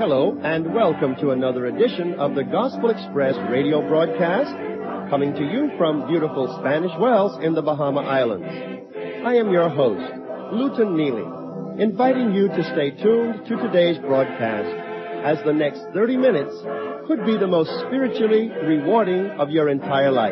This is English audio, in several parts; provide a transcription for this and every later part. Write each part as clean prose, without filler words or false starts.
Hello, and welcome to another edition of the Gospel Express radio broadcast, coming to you from beautiful Spanish Wells in the Bahama Islands. I am your host, Luton Neely, inviting you to stay tuned to today's broadcast, as the next 30 minutes could be the most spiritually rewarding of your entire life.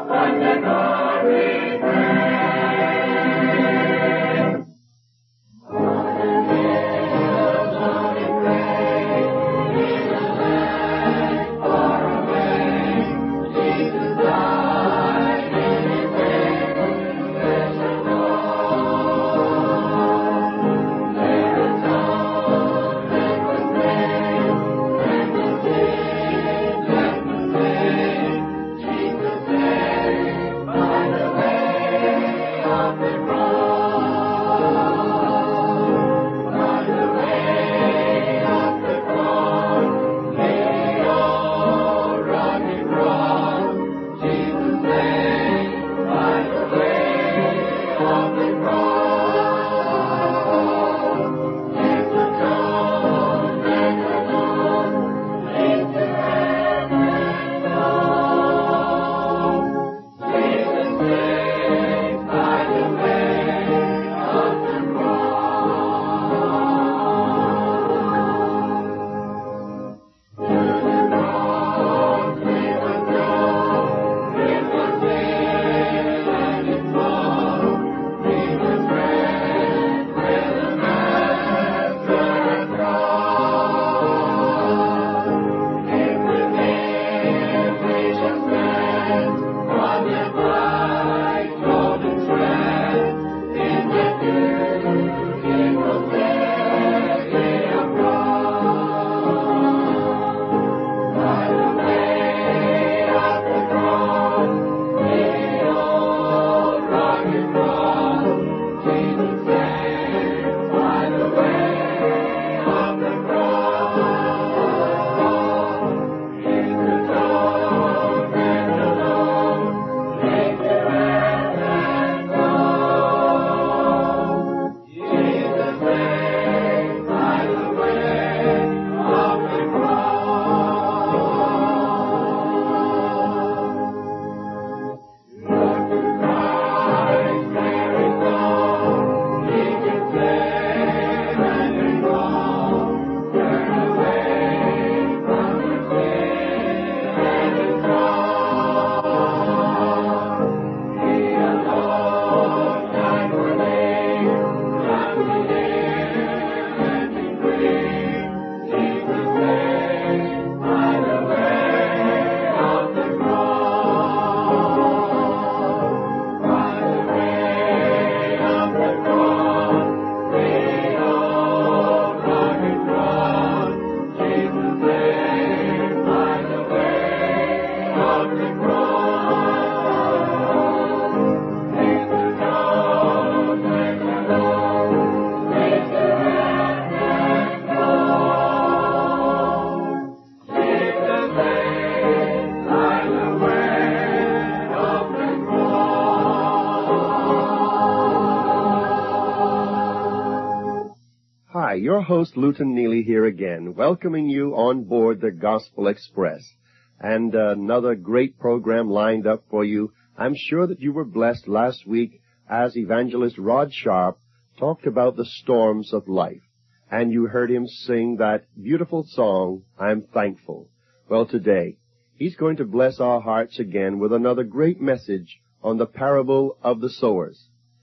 Your host, Luton Neely, here again, welcoming you on board the Gospel Express. And another great program lined up for you. I'm sure that you were blessed last week as evangelist Rod Sharp talked about the storms of life. And you heard him sing that beautiful song, I'm Thankful. Well, today, he's going to bless our hearts again with another great message on the parable of the sowers.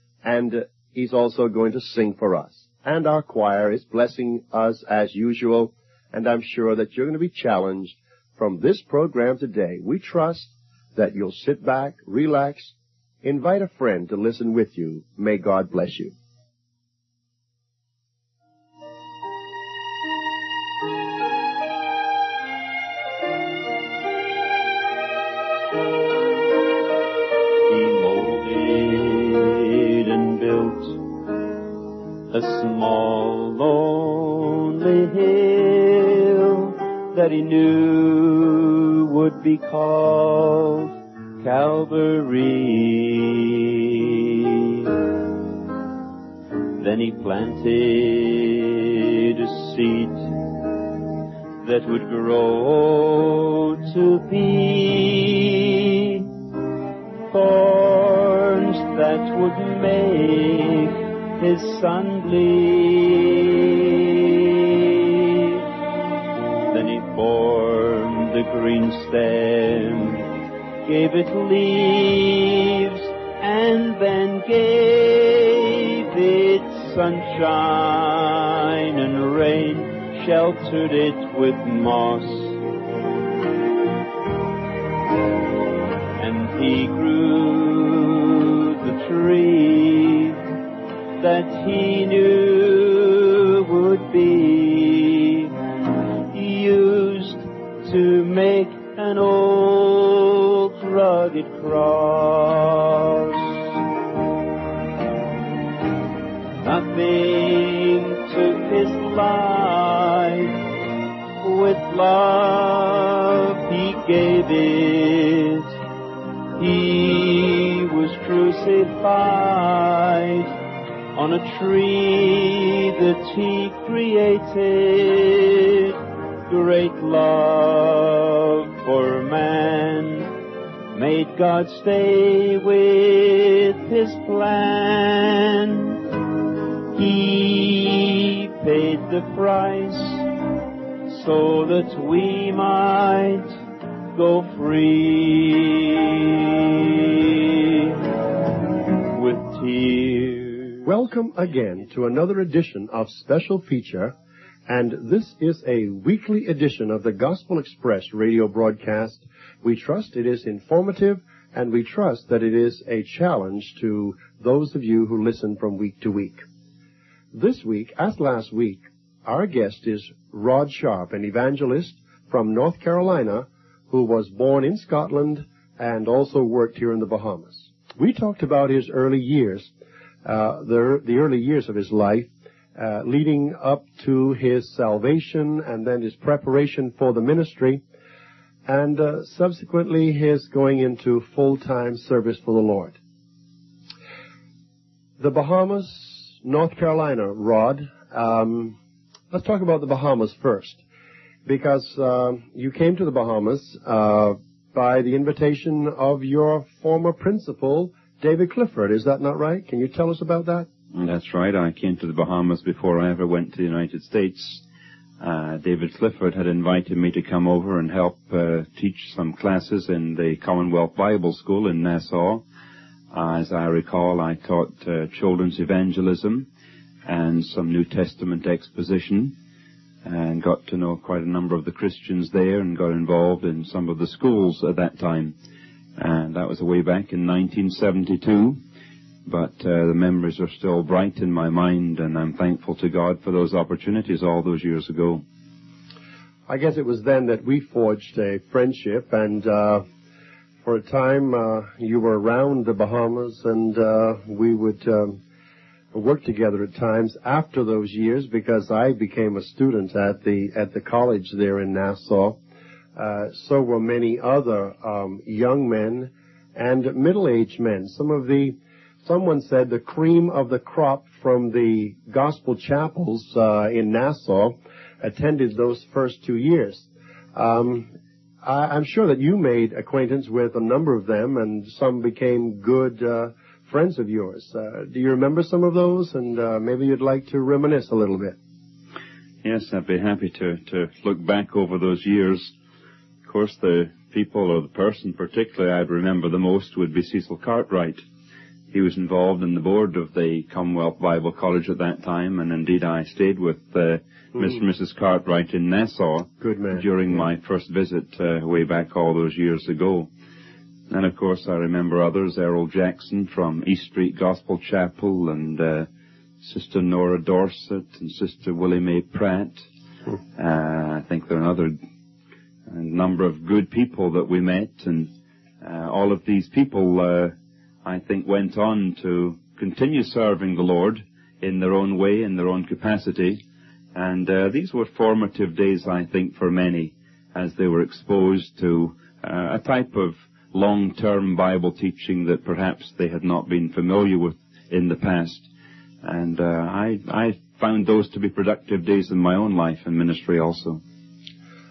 And he's also going to sing for us. And our choir is blessing us as usual, and I'm sure that you're going to be challenged from this program today. We trust that you'll sit back, relax, invite a friend to listen with you. May God bless you. A small, lonely hill that he knew would be called Calvary. Then he planted a seed that would grow to be thorns that would make his son bleed. Then he formed the green stem, gave it leaves, and then gave it sunshine and rain, sheltered it with moss. And he grew the tree that he knew would be used to make an old rugged cross. Nothing took his life, with love he gave it. He was crucified on a tree that he created. Great love for man made God stay with his plan. He paid the price so that we might go free with tears. Welcome again to another edition of Special Feature, and this is a weekly edition of the Gospel Express radio broadcast. We trust it is informative, and we trust that it is a challenge to those of you who listen from week to week. This week, as last week, our guest is Rod Sharp, an evangelist from North Carolina who was born in Scotland and also worked here in the Bahamas. We talked about his early years, the early years of his life, leading up to his salvation and then his preparation for the ministry, and subsequently his going into full-time service for the Lord. The Bahamas, North Carolina, Rod. Let's talk about the Bahamas first, because you came to the Bahamas by the invitation of your former principal, David Clifford. Is that not right? Can you tell us about that? That's right. I came to the Bahamas before I ever went to the United States. David Clifford had invited me to come over and help teach some classes in the Commonwealth Bible School in Nassau. As I recall, I taught children's evangelism and some New Testament exposition, and got to know quite a number of the Christians there and got involved in some of the schools at that time. And that was way back in 1972. But the memories are still bright in my mind, and I'm thankful to God for those opportunities all those years ago. I guess it was then that we forged a friendship, and for a time you were around the Bahamas, and we would work together at times after those years, because I became a student at the college there in Nassau. So were many other young men and middle-aged men. Someone said the cream of the crop from the gospel chapels in Nassau attended those first 2 years. I'm sure that you made acquaintance with a number of them, and some became good friends of yours. Do you remember some of those? And maybe you'd like to reminisce a little bit. Yes, I'd be happy to look back over those years. Of course, the people or the person particularly I'd remember the most would be Cecil Cartwright. He was involved in the board of the Commonwealth Bible College at that time, and indeed I stayed with Mr. and Mrs. Cartwright in Nassau during my first visit way back all those years ago. And of course I remember others, Errol Jackson from East Street Gospel Chapel, and Sister Nora Dorset and Sister Willie Mae Pratt. I think there are another number of good people that we met, and all of these people I think went on to continue serving the Lord in their own way, in their own capacity. And these were formative days, I think, for many, as they were exposed to a type of long-term Bible teaching that perhaps they had not been familiar with in the past. And I found those to be productive days in my own life and ministry also.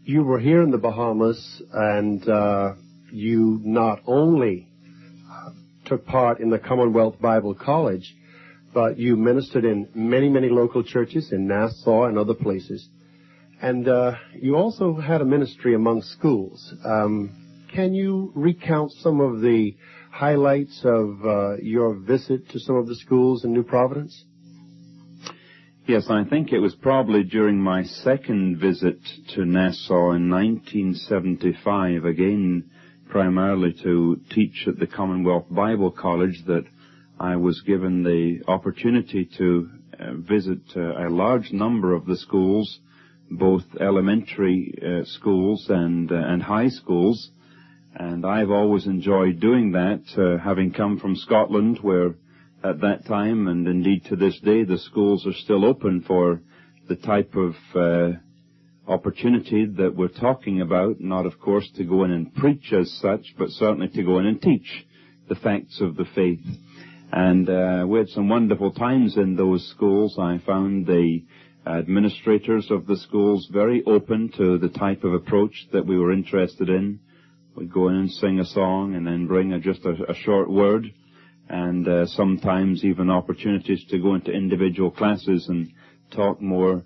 you were here in the Bahamas, and you not only took part in the Commonwealth Bible College, but you ministered in many, many local churches in Nassau and other places. And you also had a ministry among schools. Can you recount some of the highlights of your visit to some of the schools in New Providence? Yes, I think it was probably during my second visit to Nassau in 1975, again primarily to teach at the Commonwealth Bible College, that I was given the opportunity to visit a large number of the schools, both elementary schools and high schools. And I've always enjoyed doing that, having come from Scotland, where at that time, and indeed to this day, the schools are still open for the type of opportunity that we're talking about, not of course to go in and preach as such, but certainly to go in and teach the facts of the faith. And we had some wonderful times in those schools. I found the administrators of the schools very open to the type of approach that we were interested in. We'd go in and sing a song and then bring just a short word, and sometimes even opportunities to go into individual classes and talk more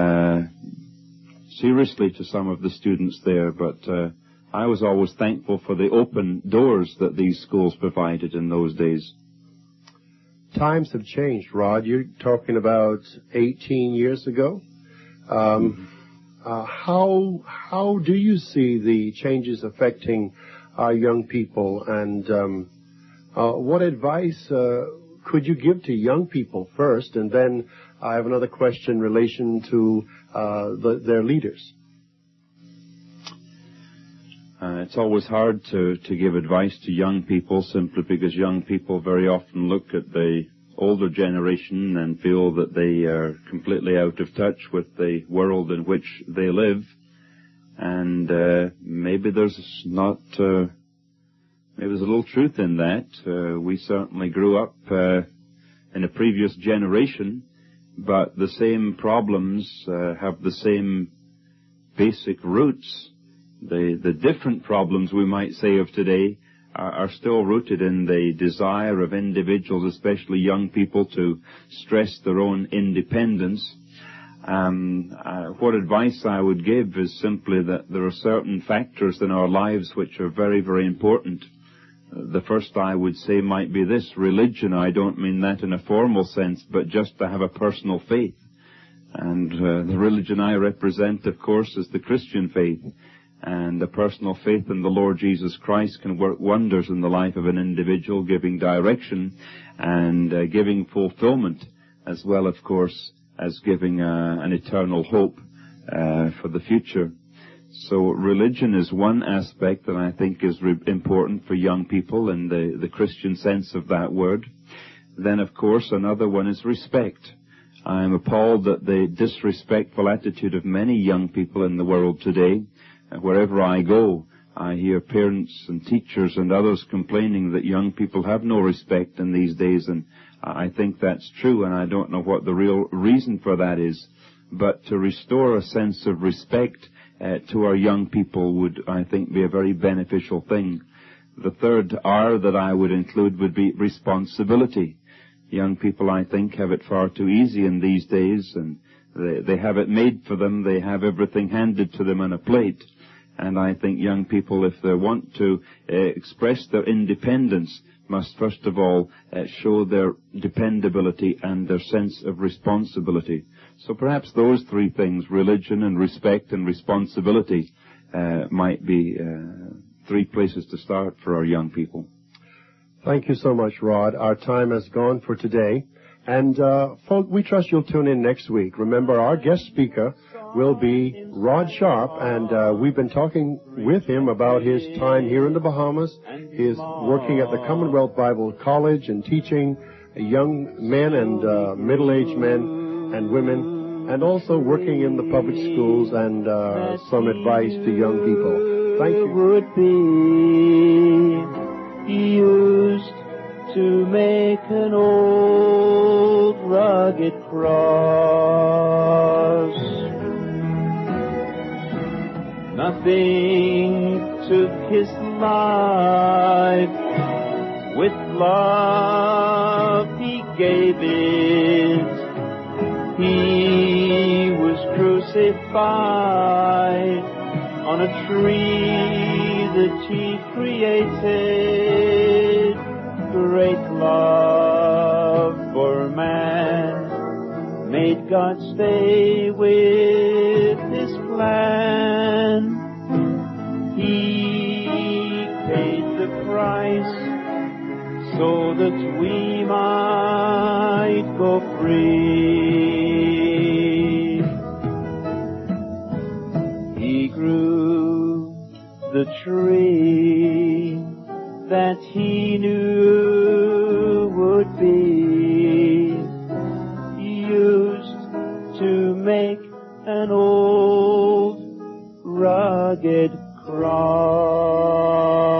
seriously to some of the students there. But I was always thankful for the open doors that these schools provided in those days. Times have changed, Rod. You're talking about 18 years ago. How do you see the changes affecting our young people, and what advice could you give to young people first, and then I have another question in relation to their leaders? It's always hard to give advice to young people, simply because young people very often look at the older generation and feel that they are completely out of touch with the world in which they live. And maybe there's a little truth in that. We certainly grew up in a previous generation, but the same problems have the same basic roots. The different problems, we might say, of today are still rooted in the desire of individuals, especially young people, to stress their own independence. What advice I would give is simply that there are certain factors in our lives which are very, very important. The first I would say might be this: religion. I don't mean that in a formal sense, but just to have a personal faith. And the religion I represent, of course, is the Christian faith. And a personal faith in the Lord Jesus Christ can work wonders in the life of an individual, giving direction and giving fulfillment, as well, of course, as giving an eternal hope for the future. So religion is one aspect that I think is important for young people in the Christian sense of that word. Then, of course, another one is respect. I am appalled at the disrespectful attitude of many young people in the world today. Wherever I go, I hear parents and teachers and others complaining that young people have no respect in these days, and I think that's true, and I don't know what the real reason for that is. But to restore a sense of respect to our young people would, I think, be a very beneficial thing. The third R that I would include would be responsibility. Young people, I think, have it far too easy in these days, and they have it made for them. They have everything handed to them on a plate. And I think young people, if they want to express their independence, must first of all show their dependability and their sense of responsibility. So perhaps those three things, religion and respect and responsibility, might be three places to start for our young people. Thank you so much, Rod. Our time has gone for today. And, folks, we trust you'll tune in next week. Remember, our guest speaker will be Rod Sharp, and we've been talking with him about his time here in the Bahamas, his working at the Commonwealth Bible College and teaching young men and middle-aged men and women, and also working in the public schools and some advice to young people. Thank you. Would be used to make an old rugged cross. nothing took his life. With love he gave it. He was crucified on a tree that he created. Great love for man made God stay with his plan. He paid the price so that we might go free. He grew the tree that he knew would be used to make an old rugged cross.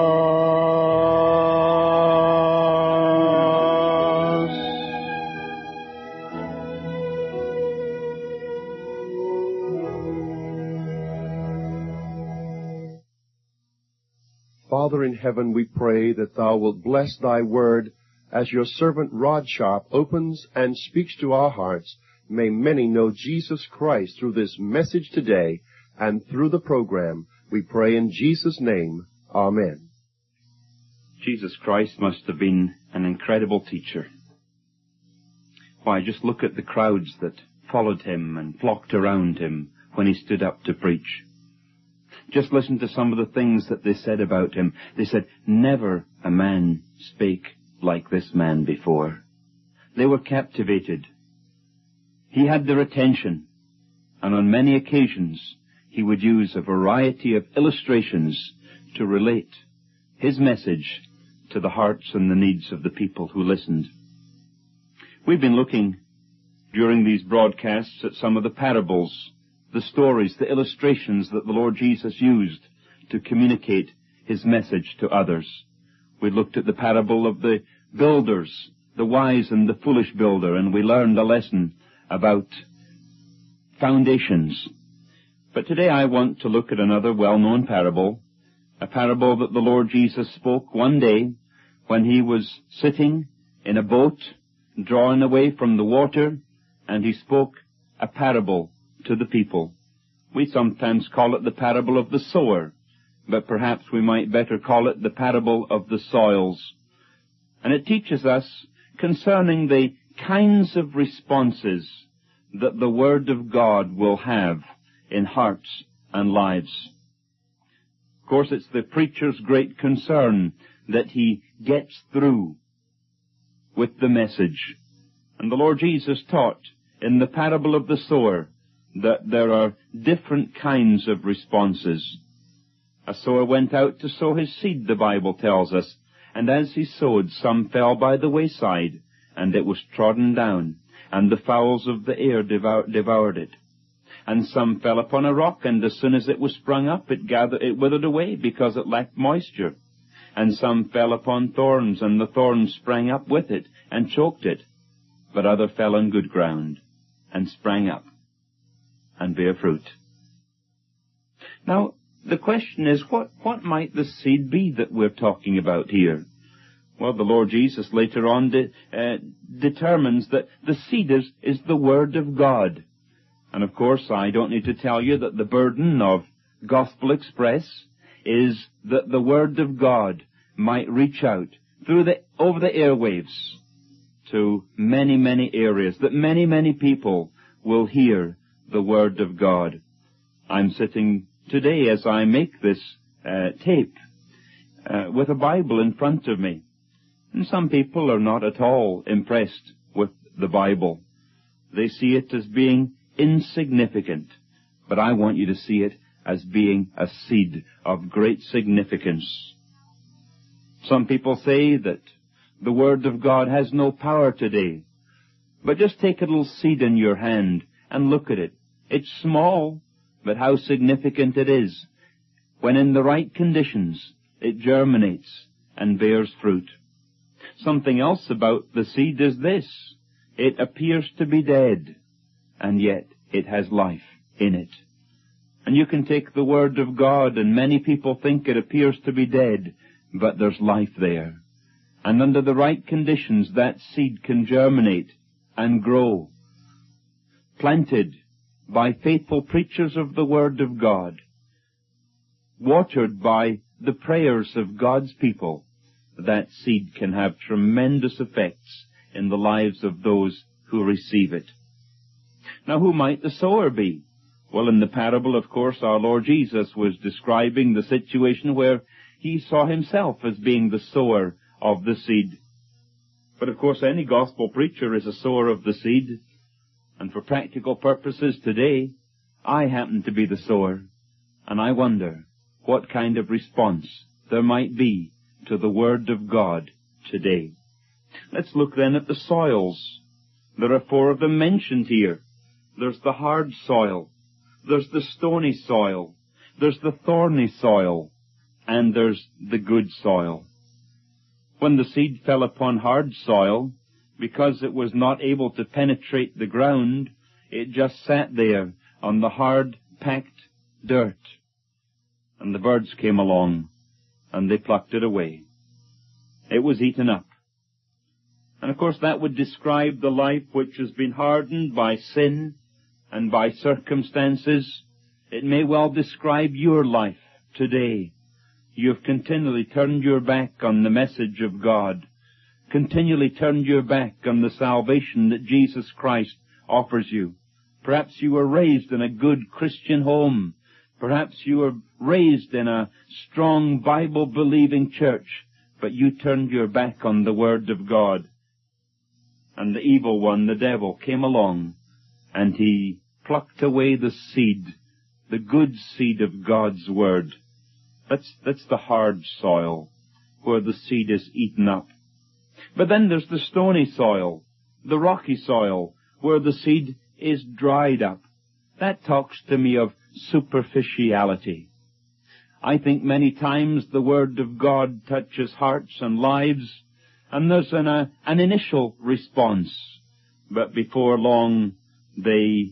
Father in heaven, we pray that thou wilt bless thy word as your servant Rod Sharp opens and speaks to our hearts. May many know Jesus Christ through this message today and through the program. We pray in Jesus' name. Amen. Jesus Christ must have been an incredible teacher. Why, just look at the crowds that followed him and flocked around him when he stood up to preach. Just listen to some of the things that they said about him. They said, never a man spake like this man before. They were captivated. He had their attention, and on many occasions he would use a variety of illustrations to relate his message to the hearts and the needs of the people who listened. We've been looking during these broadcasts at some of the parables, the stories, the illustrations that the Lord Jesus used to communicate his message to others. We looked at the parable of the builders, the wise and the foolish builder, and we learned a lesson about foundations. But today I want to look at another well-known parable, a parable that the Lord Jesus spoke one day when he was sitting in a boat, drawing away from the water, and he spoke a parable to the people. We sometimes call it the parable of the sower, but perhaps we might better call it the parable of the soils. And it teaches us concerning the kinds of responses that the Word of God will have in hearts and lives. Of course, it's the preacher's great concern that he gets through with the message. And the Lord Jesus taught in the parable of the sower that there are different kinds of responses. A sower went out to sow his seed, the Bible tells us, and as he sowed, some fell by the wayside, and it was trodden down, and the fowls of the air devoured it. And some fell upon a rock, and as soon as it was sprung up, it withered away, because it lacked moisture. And some fell upon thorns, and the thorns sprang up with it, and choked it. But other fell on good ground, and sprang up, and bare fruit. Now, the question is, what might the seed be that we're talking about here? Well, the Lord Jesus later on determines that the seed is the Word of God. And of course, I don't need to tell you that the burden of Gospel Express is that the Word of God might reach out over the airwaves to many, many areas, that many, many people will hear the Word of God. I'm sitting today as I make this tape with a Bible in front of me. And some people are not at all impressed with the Bible. They see it as being insignificant. But I want you to see it as being a seed of great significance. Some people say that the Word of God has no power today. But just take a little seed in your hand and look at it. It's small, but how significant it is. When in the right conditions, it germinates and bears fruit. Something else about the seed is this. It appears to be dead, and yet it has life in it. And you can take the Word of God, and many people think it appears to be dead, but there's life there. And under the right conditions, that seed can germinate and grow. Planted by faithful preachers of the Word of God, watered by the prayers of God's people, that seed can have tremendous effects in the lives of those who receive it. Now, who might the sower be? Well, in the parable, of course, our Lord Jesus was describing the situation where he saw himself as being the sower of the seed. But, of course, any gospel preacher is a sower of the seed. And for practical purposes today, I happen to be the sower. And I wonder what kind of response there might be to the Word of God today. Let's look then at the soils. There are 4 of them mentioned here. There's the hard soil. There's the stony soil. There's the thorny soil. And there's the good soil. When the seed fell upon hard soil, because it was not able to penetrate the ground, it just sat there on the hard, packed dirt. And the birds came along, and they plucked it away. It was eaten up. And of course that would describe the life which has been hardened by sin and by circumstances. It may well describe your life today. You have continually turned your back on the message of God, continually turned your back on the salvation that Jesus Christ offers you. Perhaps you were raised in a good Christian home. Perhaps you were raised in a strong Bible-believing church, but you turned your back on the Word of God. And the evil one, the devil, came along, and he plucked away the seed, the good seed of God's Word. That's the hard soil, where the seed is eaten up. But then there's the stony soil, the rocky soil, where the seed is dried up. That talks to me of superficiality. I think many times the Word of God touches hearts and lives, and there's an initial response. But before long, the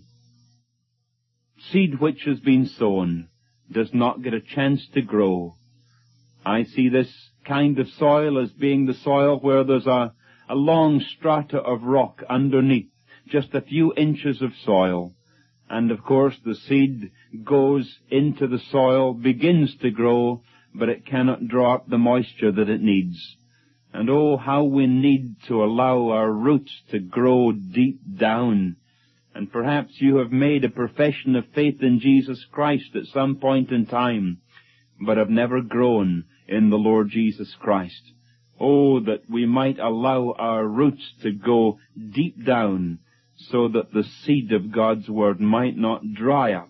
seed which has been sown does not get a chance to grow. I see this kind of soil as being the soil where there's a long strata of rock underneath, just a few inches of soil. And of course the seed goes into the soil, begins to grow, but it cannot draw up the moisture that it needs. And oh, how we need to allow our roots to grow deep down. And perhaps you have made a profession of faith in Jesus Christ at some point in time, but have never grown in the Lord Jesus Christ. Oh, that we might allow our roots to go deep down, so that the seed of God's Word might not dry up.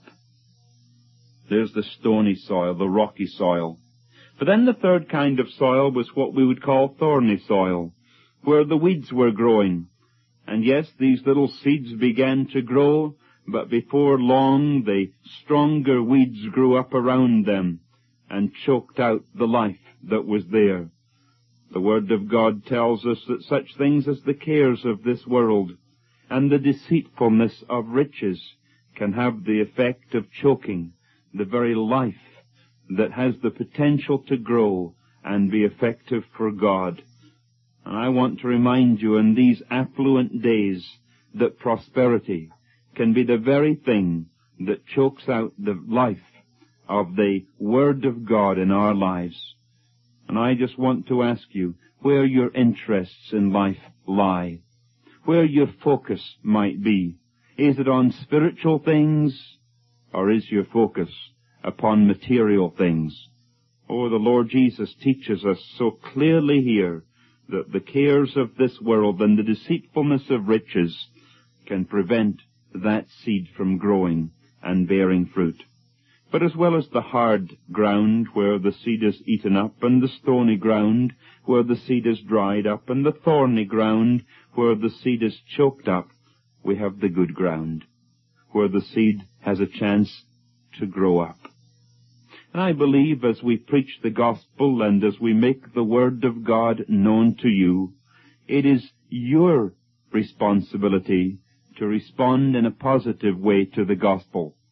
There's the stony soil, the rocky soil. But then the third kind of soil was what we would call thorny soil, where the weeds were growing. And yes, these little seeds began to grow, but before long the stronger weeds grew up around them and choked out the life that was there. The Word of God tells us that such things as the cares of this world and the deceitfulness of riches can have the effect of choking the very life that has the potential to grow and be effective for God. And I want to remind you in these affluent days that prosperity can be the very thing that chokes out the life of the Word of God in our lives. And I just want to ask you where your interests in life lie, where your focus might be. Is it on spiritual things, or is your focus upon material things? Oh, the Lord Jesus teaches us so clearly here that the cares of this world and the deceitfulness of riches can prevent that seed from growing and bearing fruit. But as well as the hard ground where the seed is eaten up, and the stony ground where the seed is dried up, and the thorny ground where the seed is choked up, we have the good ground, where the seed has a chance to grow up. And I believe as we preach the gospel and as we make the Word of God known to you, it is your responsibility to respond in a positive way to the gospel.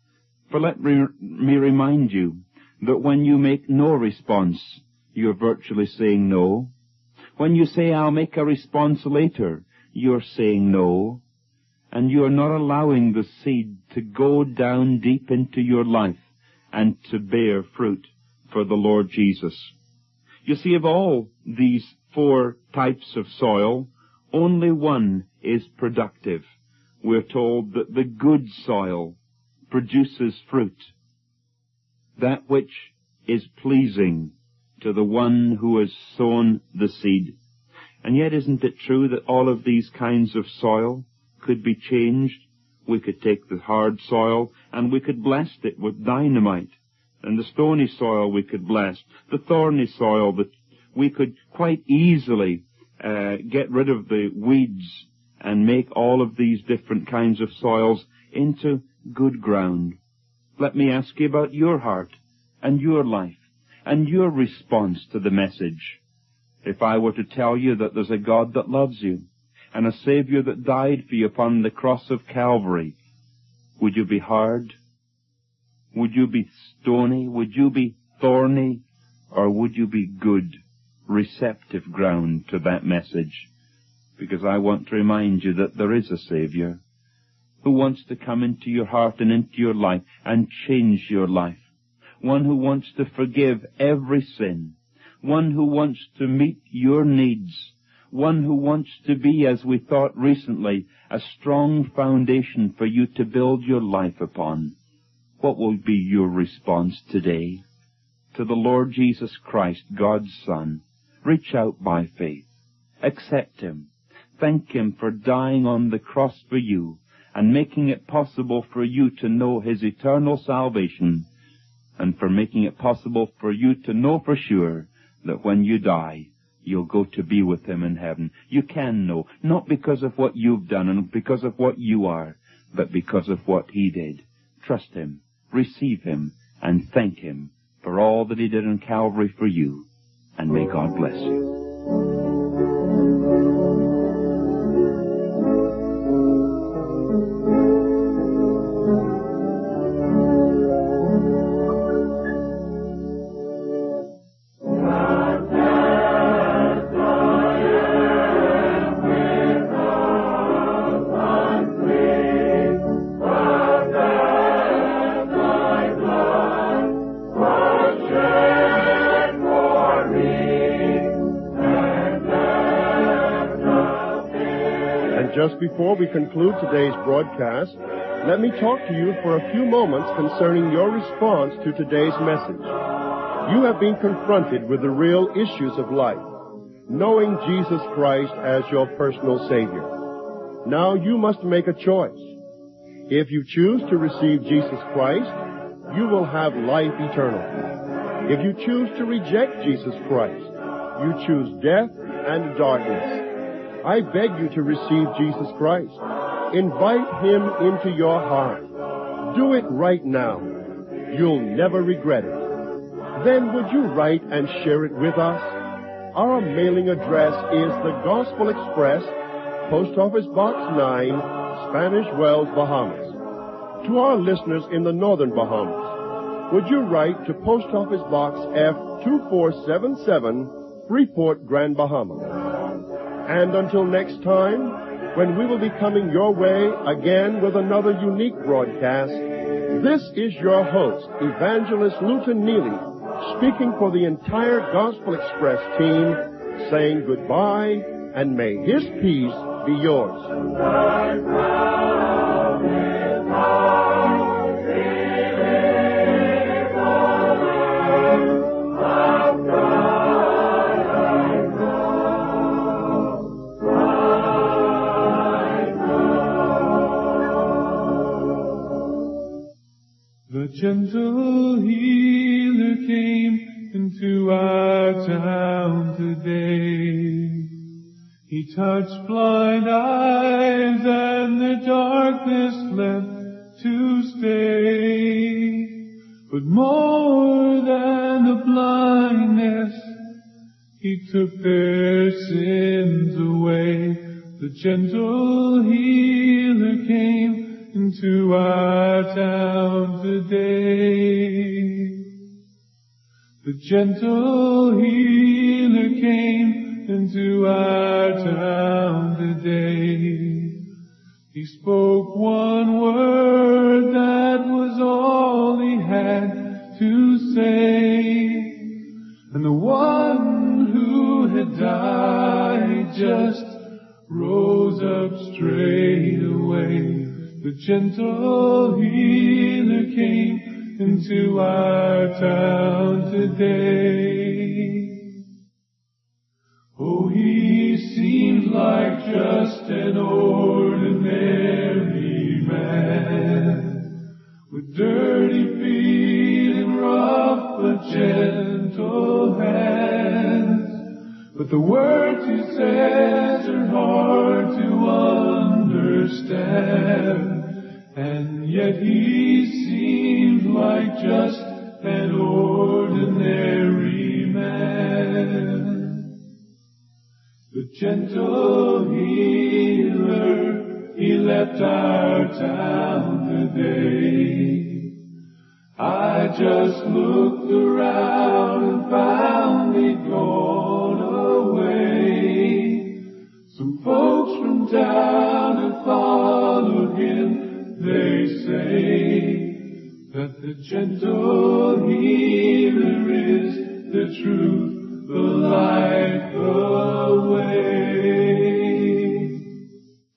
For let me remind you that when you make no response, you're virtually saying no. When you say, I'll make a response later, you're saying no. And you're not allowing the seed to go down deep into your life and to bear fruit for the Lord Jesus. You see, of all these 4 types of soil, only one is productive. We're told that the good soil produces fruit, that which is pleasing to the one who has sown the seed. And yet isn't it true that all of these kinds of soil could be changed? We could take the hard soil and we could blast it with dynamite. And the stony soil we could blast. The thorny soil that we could quite easily get rid of the weeds and make all of these different kinds of soils into good ground. Let me ask you about your heart and your life and your response to the message. If I were to tell you that there's a God that loves you and a Savior that died for you upon the cross of Calvary, would you be hard? Would you be stony? Would you be thorny? Or would you be good, receptive ground to that message? Because I want to remind you that there is a Savior who wants to come into your heart and into your life and change your life. One who wants to forgive every sin. One who wants to meet your needs. One who wants to be, as we thought recently, a strong foundation for you to build your life upon. What will be your response today? To the Lord Jesus Christ, God's Son, reach out by faith. Accept Him. Thank Him for dying on the cross for you and making it possible for you to know His eternal salvation, and for making it possible for you to know for sure that when you die, you'll go to be with Him in heaven. You can know, not because of what you've done and because of what you are, but because of what He did. Trust Him, receive Him, and thank Him for all that He did on Calvary for you. And may God bless you. Just before we conclude today's broadcast, let me talk to you for a few moments concerning your response to today's message. You have been confronted with the real issues of life, knowing Jesus Christ as your personal Savior. Now you must make a choice. If you choose to receive Jesus Christ, you will have life eternal. If you choose to reject Jesus Christ, you choose death and darkness. I beg you to receive Jesus Christ. Invite Him into your heart. Do it right now. You'll never regret it. Then would you write and share it with us? Our mailing address is the Gospel Express, Post Office Box 9, Spanish Wells, Bahamas. To our listeners in the northern Bahamas, would you write to Post Office Box F2477, Freeport, Grand Bahama. And until next time, when we will be coming your way again with another unique broadcast, this is your host, Evangelist Luton Neely, speaking for the entire Gospel Express team, saying goodbye, and may His peace be yours. The gentle healer came into our town today. He touched blind eyes and the darkness left to stay. But more than the blindness, He took their sins away. The gentle healer came into our town today. The gentle healer came into our town today. He spoke one word, that was all he had to say. And the one who had died just rose up straight away. The gentle healer came into our town today. Oh, he seemed like just an ordinary man, with dirty feet and rough but gentle hands. But the words he says are hard to understand, and yet he seemed like just an ordinary man. The gentle healer, he left our town today. I just looked around and found he'd gone away. Some folks from town have followed him. They say that the gentle healer is the truth, the light, the way.